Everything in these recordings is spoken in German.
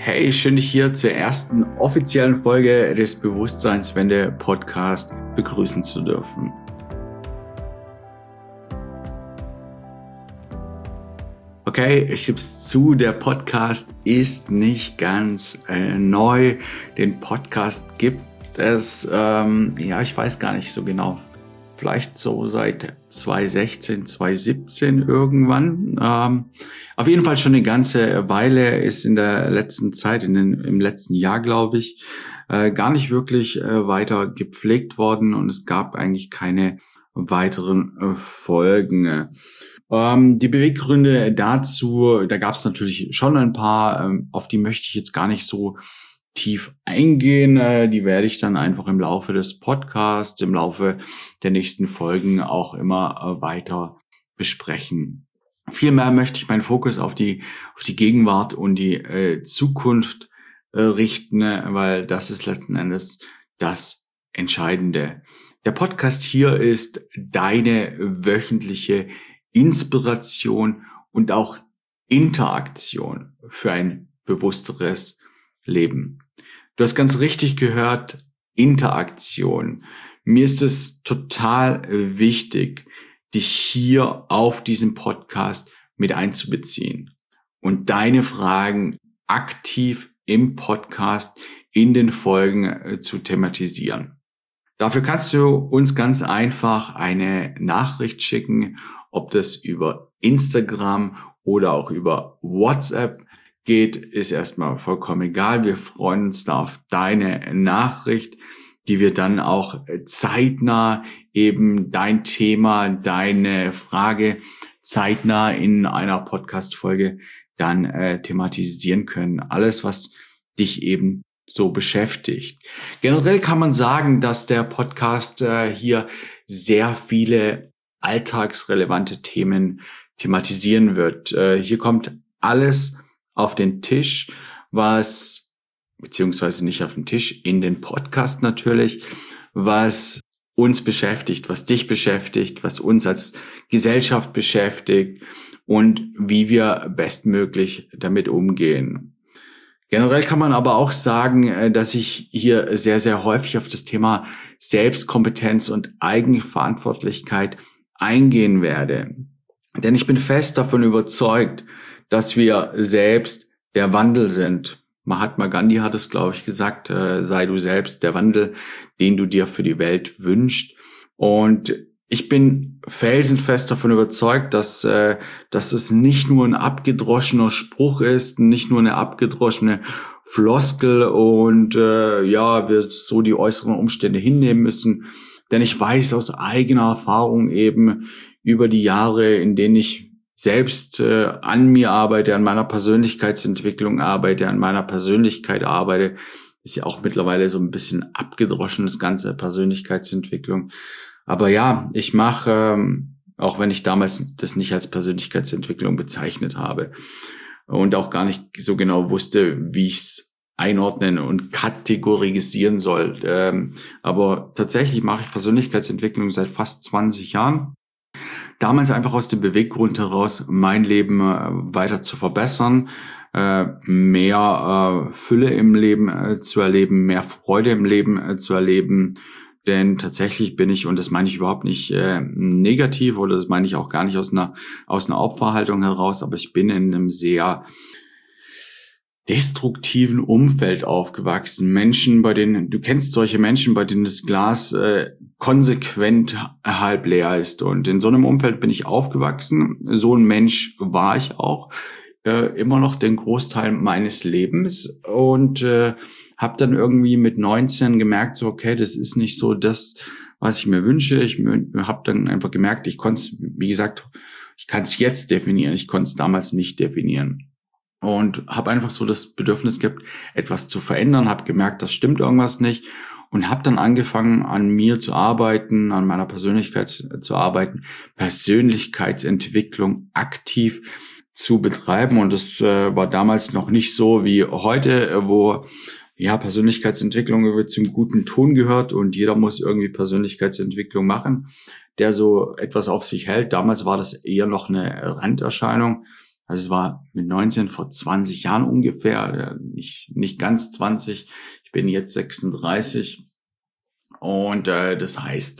Hey, schön dich hier zur ersten offiziellen Folge des Bewusstseinswende Podcast begrüßen zu dürfen. Okay, ich gebe es zu, der Podcast ist nicht ganz neu. Den Podcast gibt es, ich weiß gar nicht so genau, vielleicht so seit 2016, 2017 irgendwann. Auf jeden Fall schon eine ganze Weile, ist in der letzten Zeit, im letzten Jahr, glaube ich, gar nicht wirklich weiter gepflegt worden und es gab eigentlich keine weiteren Folgen. Die Beweggründe dazu, da gab es natürlich schon ein paar, auf die möchte ich jetzt gar nicht so tief eingehen. Die werde ich dann einfach im Laufe des Podcasts, im Laufe der nächsten Folgen auch immer weiter besprechen. Vielmehr möchte ich meinen Fokus auf die Gegenwart und die Zukunft richten, weil das ist letzten Endes das Entscheidende. Der Podcast hier ist deine wöchentliche Inspiration und auch Interaktion für ein bewussteres Leben. Du hast ganz richtig gehört, Interaktion. Mir ist es total wichtig, dich hier auf diesem Podcast mit einzubeziehen und deine Fragen aktiv im Podcast in den Folgen zu thematisieren. Dafür kannst du uns ganz einfach eine Nachricht schicken, ob das über Instagram oder auch über WhatsApp geht, ist erstmal vollkommen egal. Wir freuen uns da auf deine Nachricht, die wir dann auch zeitnah eben dein Thema, deine Frage zeitnah in einer Podcast-Folge dann thematisieren können. Alles, was dich eben so beschäftigt. Generell kann man sagen, dass der Podcast hier sehr viele alltagsrelevante Themen thematisieren wird. Hier kommt alles auf den Tisch, beziehungsweise nicht auf den Tisch, in den Podcast natürlich, was uns beschäftigt, was dich beschäftigt, was uns als Gesellschaft beschäftigt und wie wir bestmöglich damit umgehen. Generell kann man aber auch sagen, dass ich hier sehr, sehr häufig auf das Thema Selbstkompetenz und Eigenverantwortlichkeit eingehen werde. Denn ich bin fest davon überzeugt, dass wir selbst der Wandel sind. Mahatma Gandhi hat es, glaube ich, gesagt, sei du selbst der Wandel, den du dir für die Welt wünschst. Und ich bin felsenfest davon überzeugt, dass es nicht nur ein abgedroschener Spruch ist, nicht nur eine abgedroschene Floskel und wir so die äußeren Umstände hinnehmen müssen. Denn ich weiß aus eigener Erfahrung eben über die Jahre, in denen ich selbst an mir arbeite, an meiner Persönlichkeitsentwicklung arbeite, an meiner Persönlichkeit arbeite, ist ja auch mittlerweile so ein bisschen abgedroschen, das ganze Persönlichkeitsentwicklung. Aber ja, ich mache, auch wenn ich damals das nicht als Persönlichkeitsentwicklung bezeichnet habe und auch gar nicht so genau wusste, wie ich es einordnen und kategorisieren soll. Aber tatsächlich mache ich Persönlichkeitsentwicklung seit fast 20 Jahren. Damals einfach aus dem Beweggrund heraus, mein Leben weiter zu verbessern, mehr Fülle im Leben zu erleben, mehr Freude im Leben zu erleben. Denn tatsächlich bin ich, und das meine ich überhaupt nicht negativ oder das meine ich auch gar nicht aus einer Opferhaltung heraus, aber ich bin in einem sehr destruktiven Umfeld aufgewachsen. Menschen, du kennst solche Menschen, bei denen das Glas konsequent halb leer ist. Und in so einem Umfeld bin ich aufgewachsen. So ein Mensch war ich auch immer noch den Großteil meines Lebens und habe dann irgendwie mit 19 gemerkt, so okay, das ist nicht so das, was ich mir wünsche. Ich habe dann einfach gemerkt, ich kann es jetzt definieren, ich konnte es damals nicht definieren. Und habe einfach so das Bedürfnis gehabt, etwas zu verändern, habe gemerkt, das stimmt irgendwas nicht und habe dann angefangen, an mir zu arbeiten, an meiner Persönlichkeit zu arbeiten, Persönlichkeitsentwicklung aktiv zu betreiben. Und das war damals noch nicht so wie heute, wo Persönlichkeitsentwicklung zum guten Ton gehört und jeder muss irgendwie Persönlichkeitsentwicklung machen, der so etwas auf sich hält. Damals war das eher noch eine Randerscheinung. Also es war mit 19 vor 20 Jahren ungefähr, nicht ganz 20. Ich bin jetzt 36 und das heißt,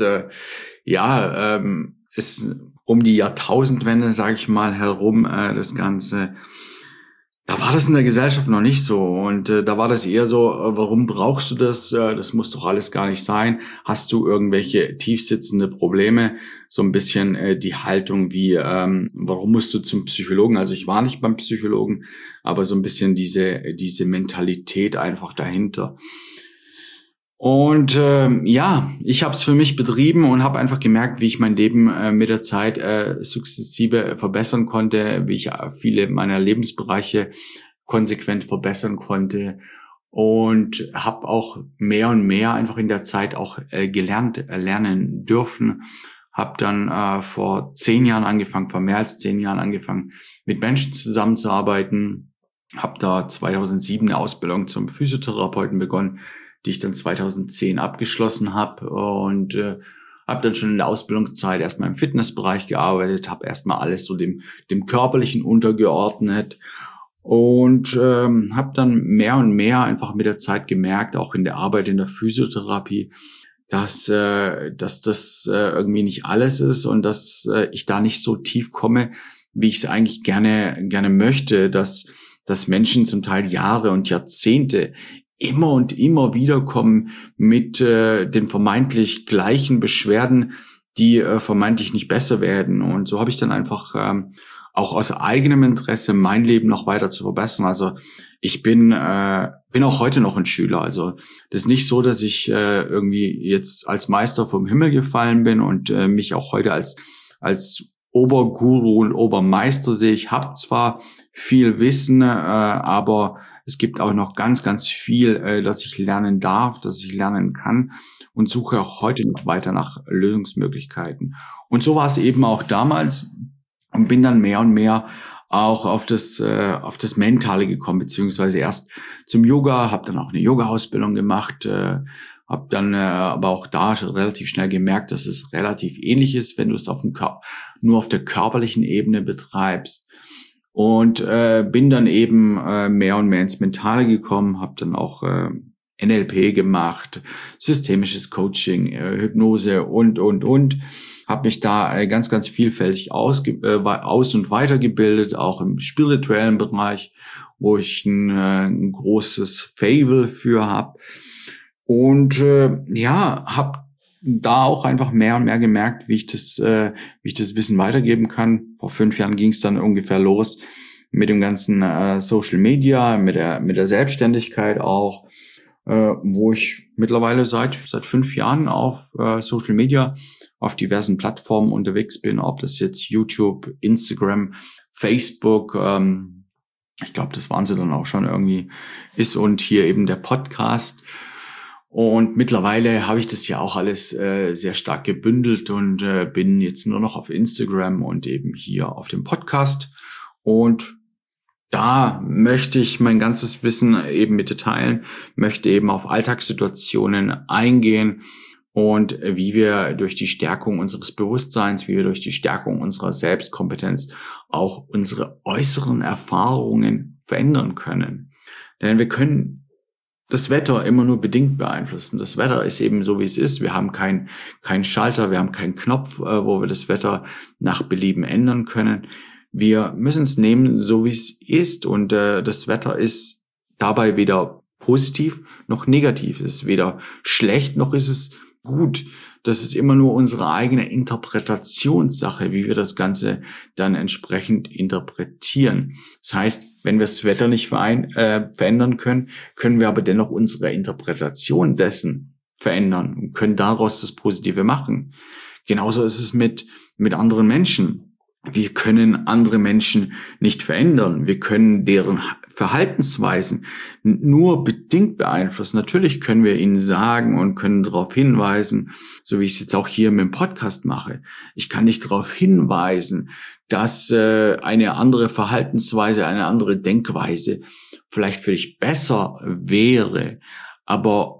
ist um die Jahrtausendwende, sage ich mal, herum das Ganze. Da war das in der Gesellschaft noch nicht so und da war das eher so, warum brauchst du das? Das muss doch alles gar nicht sein. Hast du irgendwelche tiefsitzende Probleme? So ein bisschen die Haltung wie, warum musst du zum Psychologen? Also ich war nicht beim Psychologen, aber so ein bisschen diese Mentalität einfach dahinter. Und ich habe es für mich betrieben und habe einfach gemerkt, wie ich mein Leben mit der Zeit sukzessive verbessern konnte, wie ich viele meiner Lebensbereiche konsequent verbessern konnte und habe auch mehr und mehr einfach in der Zeit auch lernen dürfen. Habe dann vor mehr als 10 Jahren angefangen, mit Menschen zusammenzuarbeiten. Habe da 2007 eine Ausbildung zum Physiotherapeuten begonnen, die ich dann 2010 abgeschlossen habe und habe dann schon in der Ausbildungszeit erstmal im Fitnessbereich gearbeitet, habe erstmal alles so dem Körperlichen untergeordnet und habe dann mehr und mehr einfach mit der Zeit gemerkt, auch in der Arbeit in der Physiotherapie, dass das irgendwie nicht alles ist und dass ich da nicht so tief komme, wie ich es eigentlich gerne möchte, dass Menschen zum Teil Jahre und Jahrzehnte immer und immer wieder kommen mit den vermeintlich gleichen Beschwerden, die vermeintlich nicht besser werden. Und so habe ich dann einfach auch aus eigenem Interesse mein Leben noch weiter zu verbessern. Also ich bin auch heute noch ein Schüler. Also das ist nicht so, dass ich irgendwie jetzt als Meister vom Himmel gefallen bin und mich auch heute als Oberguru und Obermeister sehe. Ich habe zwar viel Wissen, aber es gibt auch noch ganz, ganz viel, das ich lernen darf, das ich lernen kann und suche auch heute noch weiter nach Lösungsmöglichkeiten. Und so war es eben auch damals und bin dann mehr und mehr auch auf das Mentale gekommen, beziehungsweise erst zum Yoga, habe dann auch eine Yoga-Ausbildung gemacht, habe dann aber auch da relativ schnell gemerkt, dass es relativ ähnlich ist, wenn du es nur auf der körperlichen Ebene betreibst. Und bin dann eben mehr und mehr ins Mentale gekommen, habe dann auch NLP gemacht, systemisches Coaching, Hypnose und. Habe mich da ganz, ganz vielfältig aus- und weitergebildet, auch im spirituellen Bereich, wo ich ein großes Faible für habe. Und habe da auch einfach mehr und mehr gemerkt, wie ich das Wissen weitergeben kann. Vor 5 Jahren ging es dann ungefähr los mit dem ganzen Social Media, mit der Selbstständigkeit auch, wo ich mittlerweile seit 5 Jahren auf Social Media auf diversen Plattformen unterwegs bin, ob das jetzt YouTube, Instagram, Facebook, ich glaube, das waren sie dann auch schon irgendwie ist und hier eben der Podcast. Und mittlerweile habe ich das ja auch alles sehr stark gebündelt und bin jetzt nur noch auf Instagram und eben hier auf dem Podcast. Und da möchte ich mein ganzes Wissen eben mit dir teilen, möchte eben auf Alltagssituationen eingehen und wie wir durch die Stärkung unseres Bewusstseins, wie wir durch die Stärkung unserer Selbstkompetenz auch unsere äußeren Erfahrungen verändern können. Denn wir können das Wetter immer nur bedingt beeinflussen. Das Wetter ist eben so, wie es ist. Wir haben keinen Schalter, wir haben keinen Knopf, wo wir das Wetter nach Belieben ändern können. Wir müssen es nehmen, so wie es ist. Und das Wetter ist dabei weder positiv noch negativ. Es ist weder schlecht noch ist es gut. Das ist immer nur unsere eigene Interpretationssache, wie wir das Ganze dann entsprechend interpretieren. Das heißt, wenn wir das Wetter nicht verändern können, können wir aber dennoch unsere Interpretation dessen verändern und können daraus das Positive machen. Genauso ist es mit anderen Menschen. Wir können andere Menschen nicht verändern. Wir können deren Verhaltensweisen nur bedingt beeinflussen. Natürlich können wir ihnen sagen und können darauf hinweisen, so wie ich es jetzt auch hier mit dem Podcast mache. Ich kann nicht darauf hinweisen, dass eine andere Verhaltensweise, eine andere Denkweise vielleicht für dich besser wäre. Aber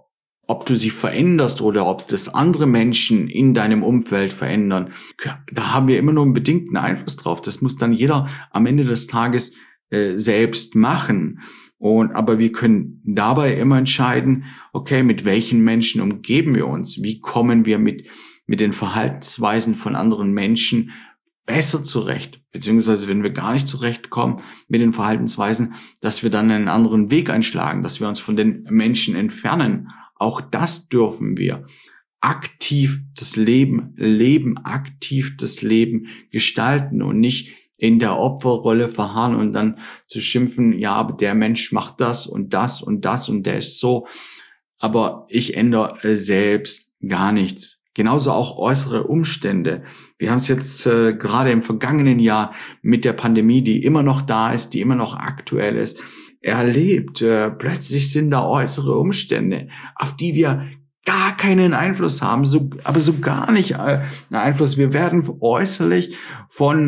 ob du sie veränderst oder ob das andere Menschen in deinem Umfeld verändern, da haben wir immer nur einen bedingten Einfluss drauf. Das muss dann jeder am Ende des Tages selbst machen. Aber wir können dabei immer entscheiden, okay, mit welchen Menschen umgeben wir uns? Wie kommen wir mit den Verhaltensweisen von anderen Menschen besser zurecht? Beziehungsweise, wenn wir gar nicht zurechtkommen mit den Verhaltensweisen, dass wir dann einen anderen Weg einschlagen, dass wir uns von den Menschen entfernen. Auch das dürfen wir. Aktiv das Leben leben, aktiv das Leben gestalten und nicht in der Opferrolle verharren und dann zu schimpfen, ja, aber der Mensch macht das und das und das und der ist so. Aber ich ändere selbst gar nichts. Genauso auch äußere Umstände. Wir haben es jetzt gerade im vergangenen Jahr mit der Pandemie, die immer noch da ist, die immer noch aktuell ist, erlebt. Plötzlich sind da äußere Umstände, auf die wir gar keinen Einfluss haben, aber so gar nicht einen Einfluss. Wir werden äußerlich von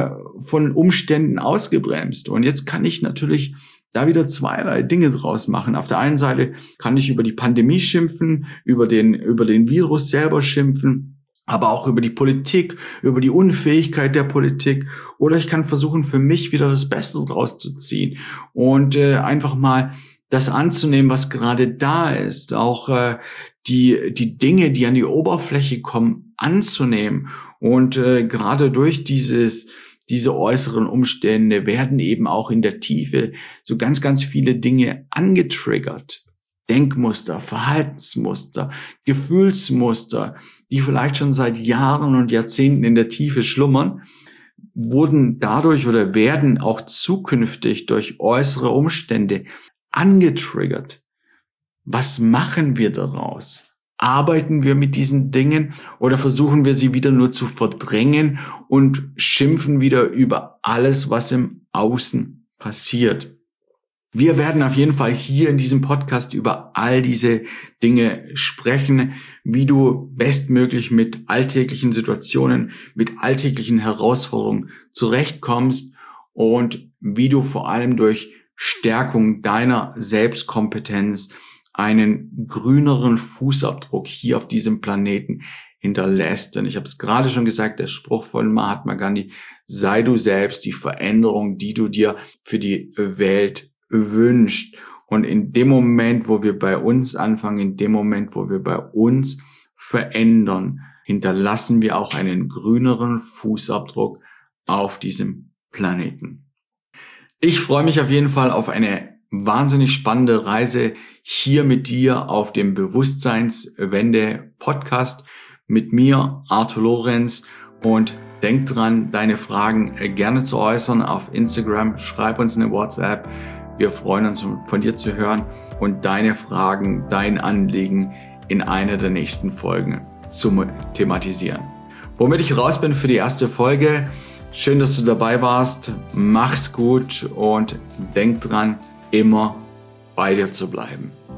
Umständen ausgebremst. Und jetzt kann ich natürlich da wieder zweierlei Dinge draus machen. Auf der einen Seite kann ich über die Pandemie schimpfen, über den Virus selber schimpfen, aber auch über die Politik, über die Unfähigkeit der Politik. Oder ich kann versuchen, für mich wieder das Beste draus zu ziehen und einfach mal das anzunehmen, was gerade da ist. Auch die Dinge, die an die Oberfläche kommen, anzunehmen. Und gerade durch diese äußeren Umstände werden eben auch in der Tiefe so ganz, ganz viele Dinge angetriggert. Denkmuster, Verhaltensmuster, Gefühlsmuster, die vielleicht schon seit Jahren und Jahrzehnten in der Tiefe schlummern, wurden dadurch oder werden auch zukünftig durch äußere Umstände angetriggert. Was machen wir daraus? Arbeiten wir mit diesen Dingen oder versuchen wir sie wieder nur zu verdrängen und schimpfen wieder über alles, was im Außen passiert? Wir werden auf jeden Fall hier in diesem Podcast über all diese Dinge sprechen, wie du bestmöglich mit alltäglichen Situationen, mit alltäglichen Herausforderungen zurechtkommst und wie du vor allem durch Stärkung deiner Selbstkompetenz einen grüneren Fußabdruck hier auf diesem Planeten hinterlässt. Denn ich habe es gerade schon gesagt, der Spruch von Mahatma Gandhi, sei du selbst die Veränderung, die du dir für die Welt wünscht. Und in dem Moment, wo wir bei uns anfangen, in dem Moment, wo wir bei uns verändern, hinterlassen wir auch einen grüneren Fußabdruck auf diesem Planeten. Ich freue mich auf jeden Fall auf eine wahnsinnig spannende Reise hier mit dir auf dem Bewusstseinswende-Podcast mit mir, Arthur Lorenz, und denk dran, deine Fragen gerne zu äußern auf Instagram, schreib uns eine WhatsApp. Wir freuen uns, von dir zu hören und deine Fragen, dein Anliegen in einer der nächsten Folgen zu thematisieren. Womit ich raus bin für die erste Folge. Schön, dass du dabei warst. Mach's gut und denk dran, immer bei dir zu bleiben.